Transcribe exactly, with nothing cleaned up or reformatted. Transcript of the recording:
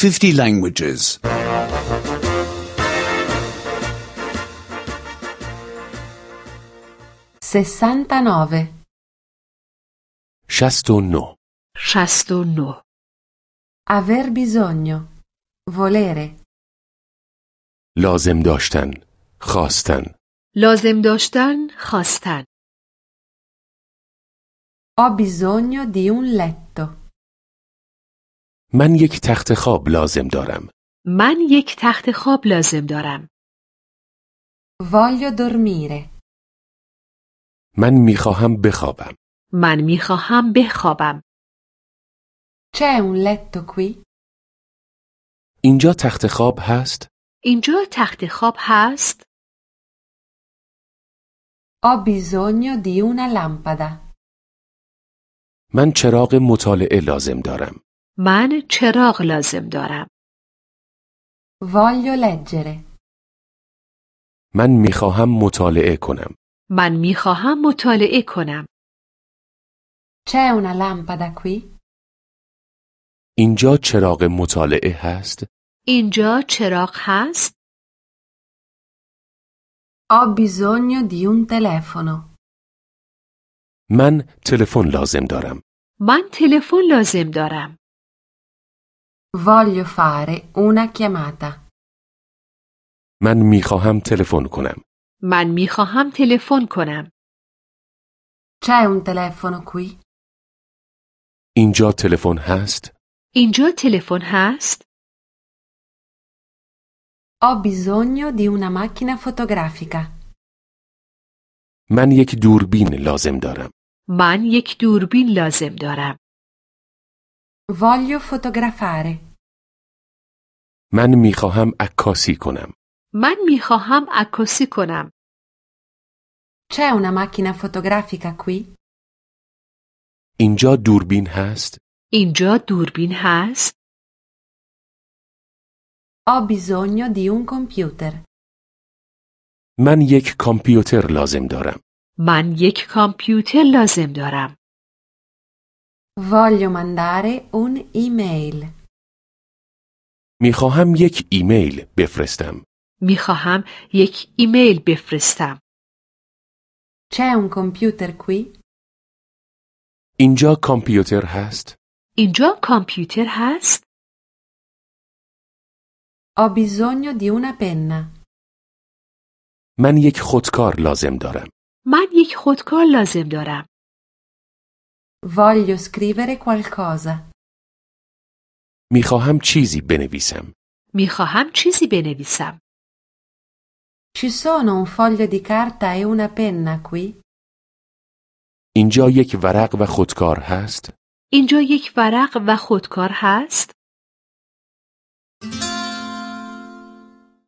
fifty languages. sessantanove. شصت و نه. شصت و نه. Aver bisogno. Volere. لازم داشتن، خواستن. لازم داشتن، خواستن. Ho bisogno di un letto. من یک تخت خواب لازم دارم. من یک تخت خواب لازم دارم. Voglio dormire. من میخواهم بخوابم. من میخواهم بخوابم. C'è un letto qui? اینجا تخت خواب هست؟ اینجا تخت خواب هست؟ Ho bisogno di una lampada. من چراغ مطالعه لازم دارم. من چراغ لازم دارم. Voglio leggere. من میخواهم مطالعه کنم. من میخواهم مطالعه کنم. C'è una lampada qui? اینجا چراغ مطالعه هست؟ اینجا چراغ هست؟ Ho bisogno di un telefono. من تلفن لازم دارم. من تلفن لازم دارم. Voglio fare una chiamata. من میخواهم تلفن کنم. من میخواهم تلفن کنم. C'è un telefono qui? اینجا تلفن هست؟ اینجا تلفن هست؟ Ho bisogno di una macchina fotografica. من یک دوربین لازم دارم. من یک دوربین لازم دارم. Voglio fotografare. من میخواهم عکاسی کنم. من میخواهم عکاسی کنم. C'è una macchina fotografica qui? اینجا دوربین هست؟ اینجا دوربین هست؟ Ho bisogno di un computer. من یک کامپیوتر لازم دارم. من یک کامپیوتر لازم دارم. Voglio mandare un email. میخواهم یک ایمیل بفرستم. میخواهم یک ایمیل بفرستم. C'è un computer qui? اینجا کامپیوتر هست؟ اینجا کامپیوتر هست؟ Ho bisogno di una penna. من یک خودکار لازم دارم. من یک خودکار لازم دارم. Voglio scrivere qualcosa. میخواهم چیزی بنویسم. میخواهم چیزی بنویسم. Ci sono un foglio di carta e una penna qui? اینجا یک ورق و خودکار هست؟ اینجا یک ورق و خودکار هست؟